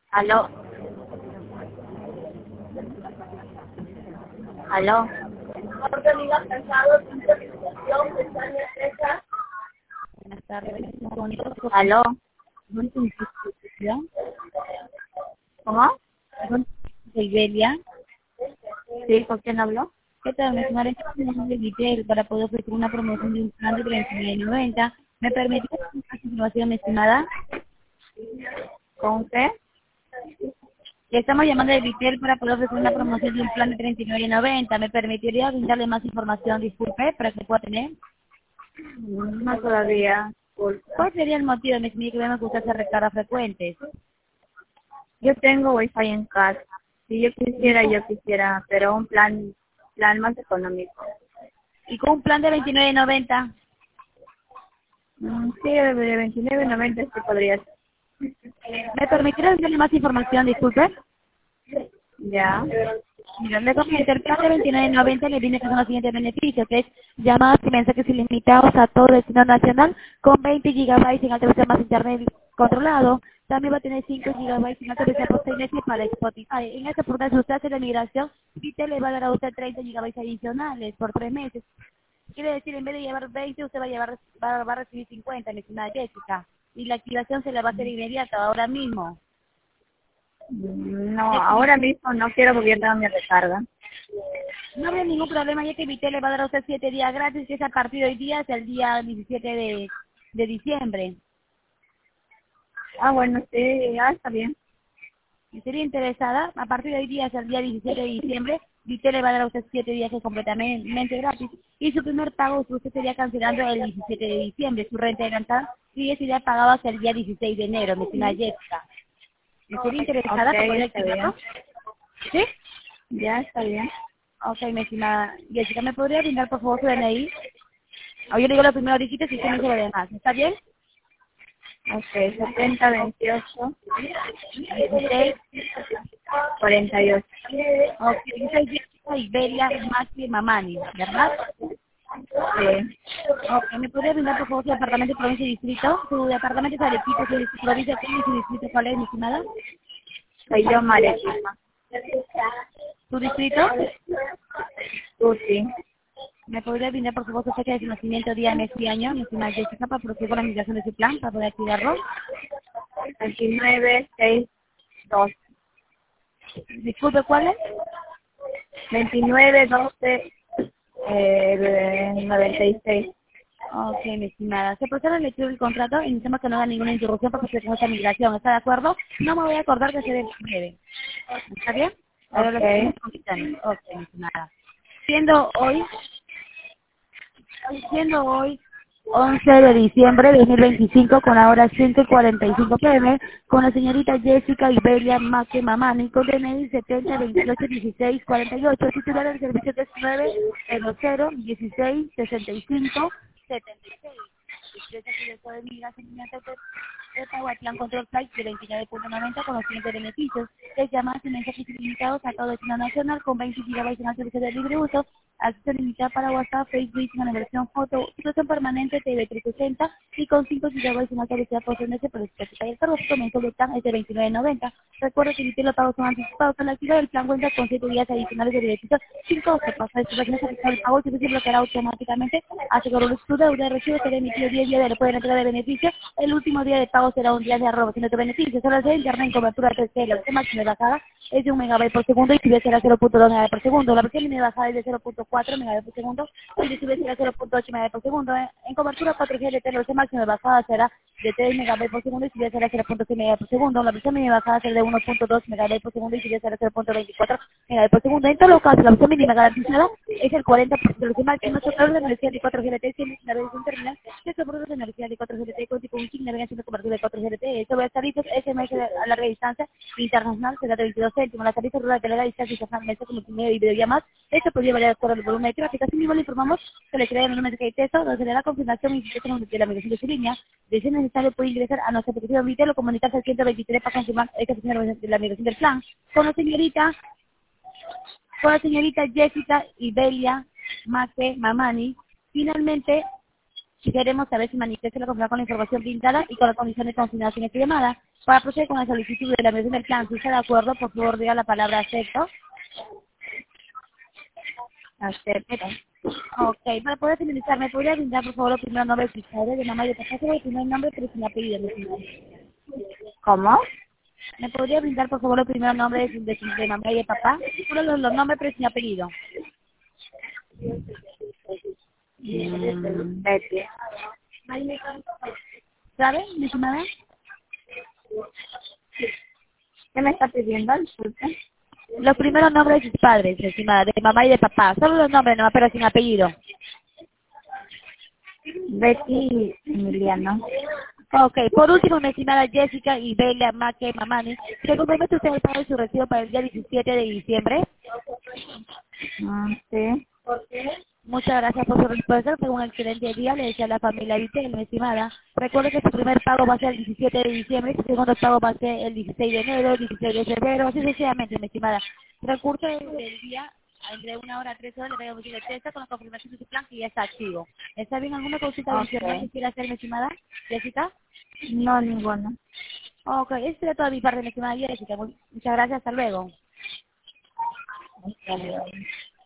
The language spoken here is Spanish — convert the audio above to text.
Aló, aló, Buenas tardes. aló, ¿Con tu institución? ¿cómo? ¿Con Iberia? Sí, ¿con quién habló? ¿Qué tal? Me sumaré de Vitel para poder ofrecer una promoción de un plan de 39.90. ¿Me permite más información, estimada? ¿Con usted? Le estamos llamando de Vitel para poder ofrecer una promoción de un plan de 39.90. ¿Me permitiría brindarle más información, disculpe, para que pueda tener? No todavía. ¿Cuál sería el motivo, mi señor, que vemos que usted se recarga frecuentes? Yo tengo wifi en casa. Si yo quisiera, pero un plan más económico. ¿Y con un plan de 29.90? Sí, de 29.90 sí podría ser. ¿Me permitiría brindarle más información, disculpe? Ya. Mira, le comento, el plan de 29.90 le viene con los siguientes beneficios, que es llamadas y mensajes ilimitados a todo el destino nacional con 20 gigabytes en alta velocidad más internet controlado. También va a tener 5 gigabytes en alta velocidad por 6 meses para Spotify. En esta oportunidad, si usted hace la migración, Vite le va a dar a usted 30 gigabytes adicionales por 3 meses. Quiere decir, en vez de llevar 20, usted va a recibir 50, mi estimada Jessica. Y la activación se la va a hacer inmediata, ahora mismo. No, ahora mismo no quiero porque yo tengo mi recarga. No veo ningún problema, ya que Vitel le va a dar a usted 7 días gratis, que es a partir de hoy día hasta el día 17 de diciembre. Ah, bueno, sí, ya está bien. Si sería interesada, a partir de hoy día hasta el día 17 de diciembre, Vitel le va a dar a usted 7 días completamente gratis. Y su primer pago usted sería cancelando el 17 de diciembre. Su renta adelantada sí sería pagado hasta el día 16 de enero, mi estimada Jessica. ¿Me sería interesada Ok, para poder está bien. activarlo? ¿Sí? Ya está bien. Ok, mi estimada Jessica, ¿me podría brindar por favor su DNI? O yo le digo los primeros dígitos y usted me dice lo demás. ¿Está bien? Ok, 70, 28, 16. 48. Ok, yo soy Jessica Iberia Maxi Mamani, ¿verdad? Sí, Ok, ¿me podría brindar por favor su departamento, provincia y distrito? Su departamento es Arequipa, su provincia y su distrito, ¿cuál es, mi estimada? soy yo, María. ¿Su distrito? Tuti, ¿Me podría brindar por favor su fecha de su nacimiento, día, mes y año, mi estimada Jessica, para proceder con la migración de su plan, para poder activarlo? 29, 6, 12. Disculpe, ¿cuál es? 29, 12, 96. Ok, mi estimada. Se procede a la lectura del contrato y necesitamos que no haga ninguna interrupción para que se esta migración. ¿Está de acuerdo? No me voy a acordar que seré breve. ¿Está bien? Ahora lo Ok, que ok, mi estimada. Siendo hoy, siendo hoy 11 de diciembre de 2025 con la hora 5:45 pm con la señorita Jessica Iberia Maque Mamani con DNI 70 28 16 48 titular del servicio 19 00 16 65 76. Empresa que después de migración de Tahuatlán Control Flight de 29.90 con los siguientes beneficios. Es llamadas y mensajes ilimitados a todo destino nacional con 20 GB en el servicio de libre uso, acceso limitado para WhatsApp, Facebook, una versión foto, situación permanente TV 360 y con 5 GB en alta velocidad por SMS por Spotify. El cargo comienzo del plan es de 29.90. Recuerda que emitir los pagos son anticipados. Al activar el plan cuenta con 7 días adicionales de beneficios sin costo. Pasa de no se el pago y se bloqueará automáticamente. Aseguró su deuda de recibo será emitido 10 días de después de la entrega de beneficios. El último día de pago será un día de arroba sin otro beneficio. Solo de internet en cobertura 3G. La versión máxima de bajada es de 1 megabyte por segundo y si será 0.2 megabyte por segundo. La versión mínima de bajada es de 0.4 megabyte por segundo y si será 0.8 megabyte por segundo. En cobertura 4G LTE la versión máxima de bajada será de 3 megabytes por segundo y si será 0.6 megabytes por segundo. La versión mínima de bajada será de 1.2 megabytes por segundo y si será 0.24 megabytes por segundo. En todo los casos, la versión mínima garantizada es el 40% de los máximos total de energía de 4G LTE, siendo la versión terminal que soporta de energía de 4G LTE con tipo un navegación de cobertura de 4G LTE. Sobre las tarifas SMS a larga distancia internacional será de 22 céntimos. Las tarifas rurales de larga distancia internacional como multimedia y videollamadas, esto podría variar por el volumen de tráfico. Así mismo le informamos que le creará el número de texto donde se le da confirmación y sistema de la migración de su línea. De ser necesario puede ingresar a nuestra aplicación Vitel o comunicarse al 123 para confirmar esta gestión de la migración del plan. Con la señorita Jessica Ibelia Maque Mamani. Finalmente, Queremos saber si manifiesta la conformidad con la información brindada y con la condición de consignación en esta llamada. Para proceder con la solicitud de la mediación del plan, si está de acuerdo, por favor diga la palabra acepto. Acepto. Ok, para poder finalizar, ¿me podría brindar por favor los primeros nombres de sus padres, de mamá y de papá? Solo el primer nombre, pero sin apellido, mi señora. ¿Cómo? ¿Me podría brindar por favor los primeros nombres de mamá y de papá? Solo los nombres, pero sin apellido. Betty. ¿Sabe, mi estimada? ¿Qué me está pidiendo? Disculpe. Los primeros nombres de sus padres, mi estimada, de mamá y de papá. Solo los nombres, nomás, pero sin apellido. Betty Emiliano. Ok, por último, mi estimada Jessica y Belia Maque Mamani, ¿se compromete usted el pago de su recibo para el día 17 de diciembre? Sí. Muchas gracias por su respuesta. Fue un excelente día. Le deseo a la familia Vitel, mi estimada. Recuerde que su primer pago va a ser el 17 de diciembre, su segundo pago va a ser el 16 de enero, el 16 de febrero, así sucesivamente, mi estimada. Recurso del día, entre 1 hora a 3 horas, le voy a decir el texto con la confirmación de su plan que ya está activo. ¿Está bien alguna consulta adicional que quiera hacer, mi estimada Jessica? No, ninguna. Ok, esto es toda mi parte, mi estimada Jessica. Muchas gracias. Hasta luego. Hasta luego.